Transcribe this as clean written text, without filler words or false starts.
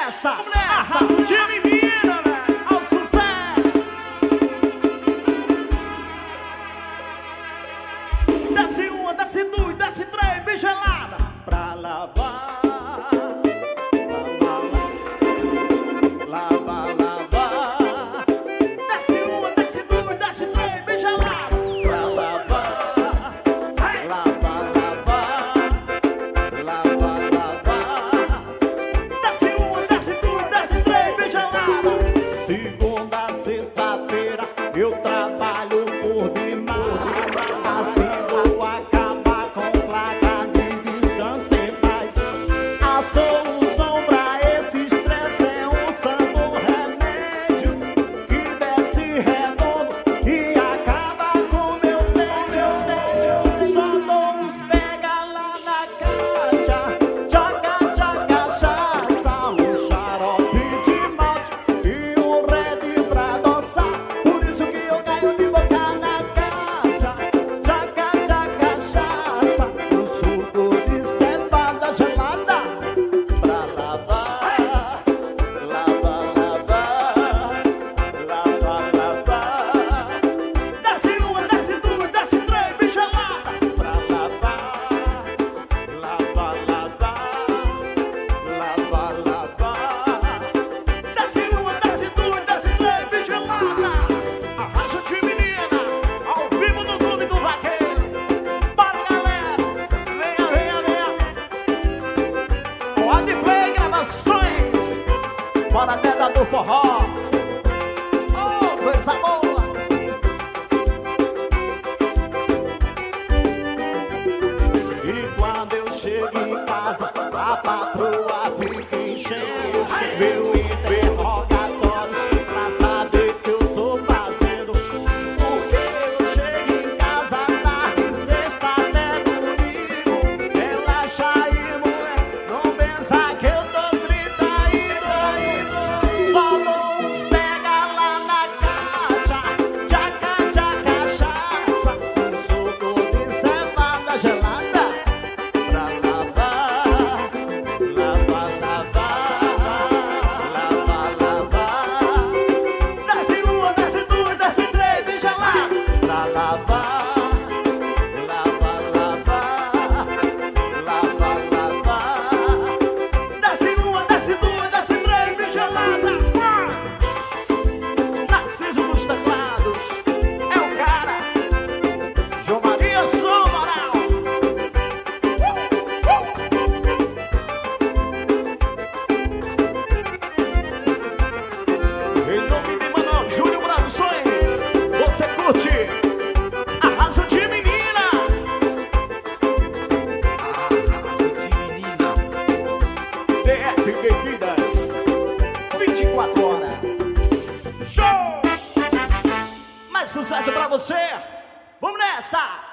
nessa! Arrasa o dia, menina, velho! Ao sucesso! Desce uma, desce duas, desce três, bem gelada! Pra lavar. Segunda, sexta-feira eu trabalho por demais. Assim vou acabar com placa de descanso em paz. A solução pra esse estresse é um santo remédio que desce redondo e acaba com meu tédio. Só dou uns pega lá na caixa, joga cachaça, um xarope de malte e um red pra adoçar. Por isso que eu ganho de boca na caixa, joga cachaça, um suco de cevada gelada pra lavar, lavar, lavar, lavar, lavar. Desce uma, desce duas, desce três, bem gelada pra lavar, lavar, lavar, lavar, lavar. Desce uma, desce duas, desce três, bem gelada. Arrasa de menina, ao vivo no Clube do Vaqueiro. Bora, galera, venha, venha, venha. Pode play gravações, bora até dar do forró. Oh, coisa boa. E quando eu chego em casa, a patroa fica enchendo meu interrogatório pra saber o que eu tô fazendo. Porque eu chego em casa tarde, sexta até domingo. Relaxa aí, mulher, não pensa que eu tô distraído. Só dou uns pega lá na caixa, tchaca, cachaça, um suco de cevada gelada pra lavar, lavar, lavar, lavar. Desce uma, desce duas, desce três, bem gelada pra lavar, lavar, lavar, lavar. Desce uma, desce duas, desce três, bem gelada. Narciso dos teclados é o cara. João Maria Som Moral. Em nome de Manoel Júnior Produções, você curte Arrasa de Menina. DF Bebidas, 24 horas. Show! Mais sucesso pra você. Vamos nessa!